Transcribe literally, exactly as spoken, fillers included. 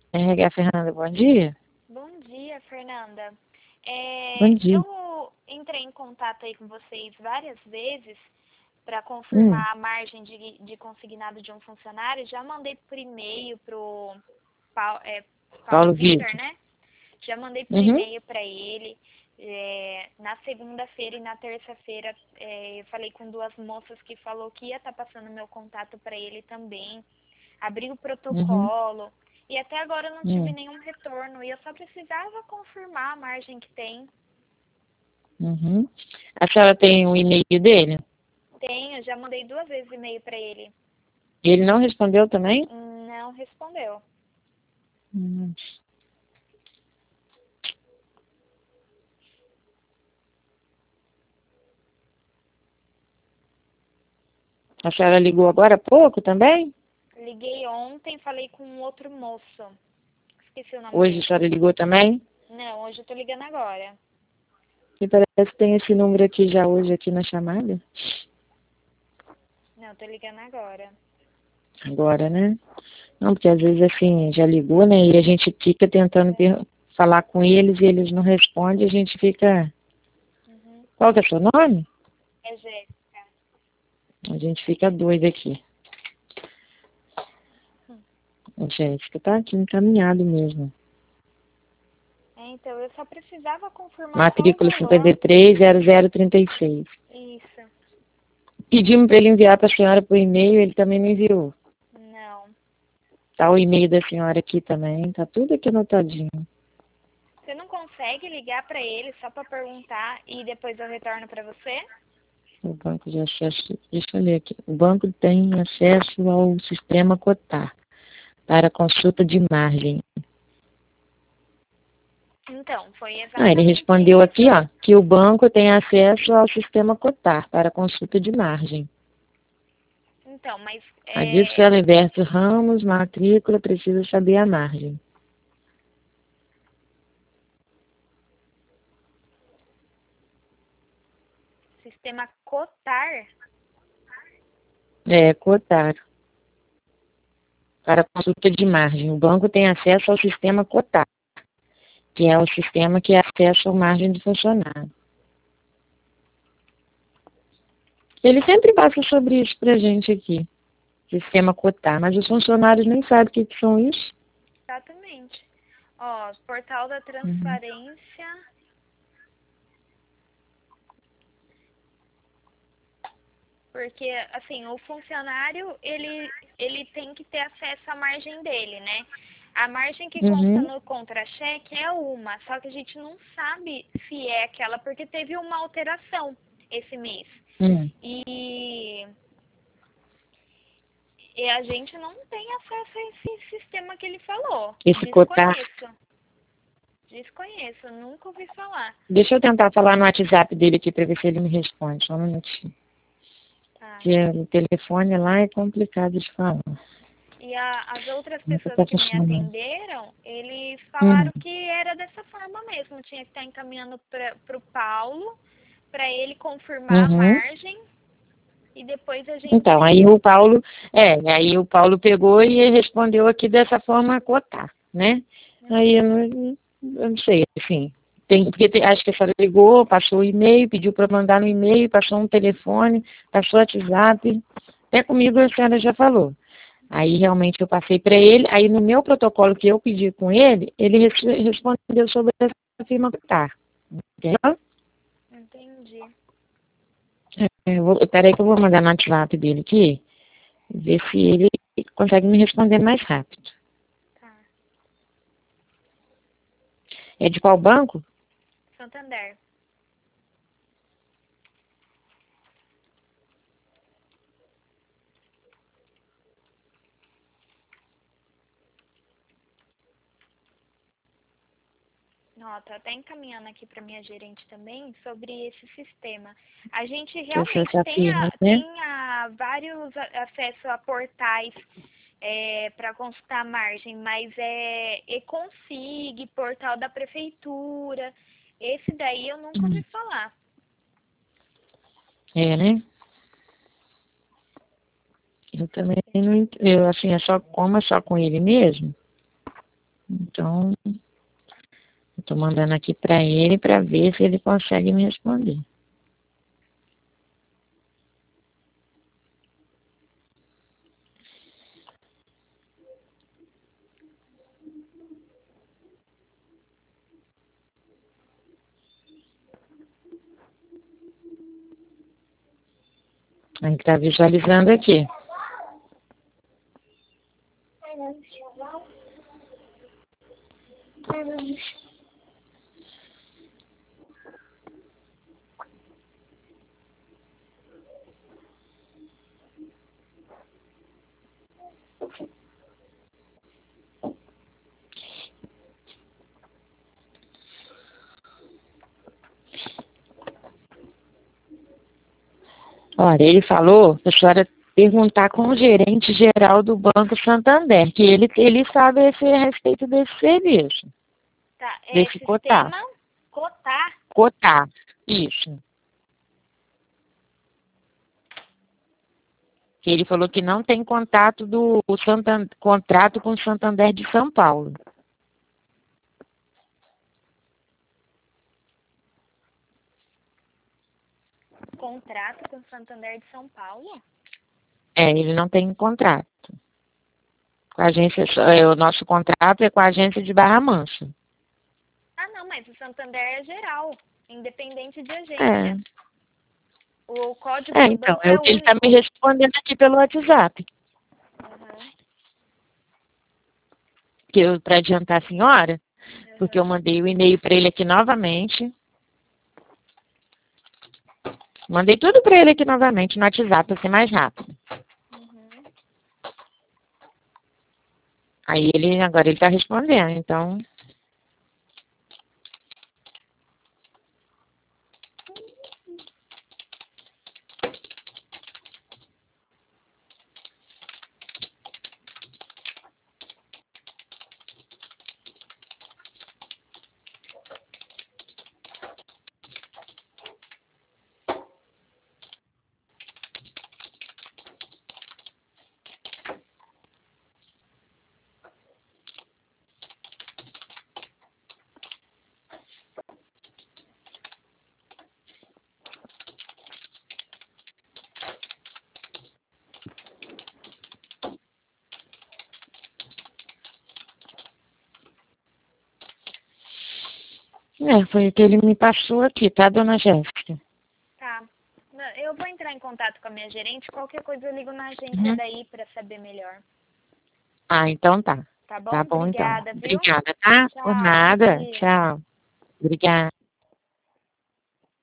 R H Fernanda, bom dia. Bom dia, Fernanda. É, Bom dia. eu entrei em contato aí com vocês várias vezes para Hum, confirmar a margem de, de consignado de um funcionário. Já mandei por e-mail pro Paulo, é, Paulo Paulo Vitor, Vitor. né? Já mandei por Uhum, e-mail para ele. É, na segunda-feira e na terça-feira é, eu falei com duas moças que falou que ia estar passando meu contato para ele também. Abri o uhum, protocolo e até agora eu não tive hum, nenhum retorno e eu só precisava confirmar a margem que tem. uhum. A senhora tem o e-mail dele? Tenho, já mandei duas vezes e-mail para ele. Ele não respondeu também? Não respondeu. Hum. A senhora ligou agora há pouco também? Liguei ontem, falei com um outro moço. Esqueci o nome Hoje a dele. senhora ligou também? Não, hoje eu tô ligando agora. Me parece que tem esse número aqui já hoje aqui na chamada. Não, eu tô ligando agora. Agora, né? Não, porque às vezes assim, já ligou, né? E a gente fica tentando per- falar com eles e eles não respondem, a gente fica. Uhum. Qual que é o seu nome? É Jéssica. A gente fica doido aqui. Hum. A Jéssica tá aqui encaminhado mesmo. É, então, eu só precisava confirmar só o Matrícula cinquenta valor. e três zero zero trinta e seis. Isso. Pedimos para ele enviar para a senhora por e-mail, ele também não enviou. Não. Tá o e-mail da senhora aqui também, tá tudo aqui anotadinho. Você não consegue ligar para ele só para perguntar e depois eu retorno para você? O banco de acesso, deixa eu ler aqui. O banco tem acesso ao sistema Cotar para consulta de margem. Então, foi Ah, ele exatamente respondeu aqui, isso. ó, que o banco tem acesso ao sistema Cotar para consulta de margem. Então, mas A disso, é, Feliberto Ramos, matrícula, precisa saber a margem. sistema cotar, É, Cotar. Para consulta de margem. O banco tem acesso ao sistema Cotar, que é o sistema que acessa a margem do funcionário. Ele sempre passa sobre isso para a gente aqui, sistema Cotar, mas os funcionários nem sabem o que, que são isso. exatamente. Ó, portal da Uhum. transparência, porque assim, o funcionário, ele ele tem que ter acesso à margem dele, né? A margem que consta Uhum. no contra-cheque é uma, só que a gente não sabe se é aquela porque teve uma alteração esse mês. Uhum. E, e a gente não tem acesso a esse sistema que ele falou. Esse Cotar. Desconheço. Desconheço, nunca ouvi falar. Deixa eu tentar falar no WhatsApp dele aqui para ver se ele me responde. Só um minutinho. Tá. Porque o telefone lá é complicado de falar. E a, as outras Nunca pessoas tá que me funcionando. atenderam, eles Hum. falaram que era dessa forma mesmo. Tinha que estar encaminhando para o Paulo, para ele confirmar a Uhum. margem e depois a Então, aí gente. o Paulo, é, aí o Paulo pegou e respondeu aqui dessa forma a Cotar, né? Aí eu Uhum, não, eu não sei, assim, tem, porque tem, acho que a senhora ligou, passou o e-mail, pediu para mandar no e-mail, passou um telefone, passou o WhatsApp, até comigo a senhora já falou. Aí realmente eu passei para ele, aí no meu protocolo que eu pedi com ele, ele res- respondeu sobre essa firma Cotar, entendeu? entendi. É, eu vou, peraí que eu vou mandar no WhatsApp dele aqui, ver se ele consegue me responder mais rápido. Tá. É de qual banco? Santander. Ó, tô até encaminhando aqui para minha gerente também sobre esse sistema. A gente Que é realmente essa tem, firma, a, né? tem a, vários a- acesso a portais é, para consultar a margem, mas é Econsig, portal da prefeitura. Esse daí eu nunca ouvi Hum, falar. É, né? Eu também não entendo. Eu, assim, é só como é só com ele mesmo. Então, eu tô mandando aqui para ele para ver se ele consegue me responder. A gente está visualizando aqui. Olha, ele falou para a senhora perguntar com o gerente geral do Banco Santander, que ele, ele sabe esse, a respeito desse serviço, Tá, é desse cotar. sistema cotar. Cotar, isso. Que ele falou que não tem contato do o Santander, contrato com o Santander de São Paulo. Contrato com o Santander de São Paulo? É, ele não tem contrato. Com a agência, é, o nosso contrato é com a agência de Barra Mansa. Ah, não, mas o Santander é geral, independente de agência. É. O código É, do então, banco é é o que ele está único. me respondendo aqui pelo WhatsApp. Uhum. Que eu, para adiantar a senhora, Uhum. porque eu mandei o e-mail para ele aqui novamente. Mandei tudo para ele aqui novamente no WhatsApp, para ser mais rápido. Uhum. Aí ele, agora ele está respondendo, então... É, foi o que ele me passou aqui, tá, dona Jéssica? Tá. Eu vou entrar em contato com a minha gerente. Qualquer coisa eu ligo na agência Uhum. daí para saber melhor. Ah, então tá. Tá bom? Tá bom, então. Obrigada, viu? Obrigada, tá? Por Tchau, bom nada. dia. Tchau. Obrigada.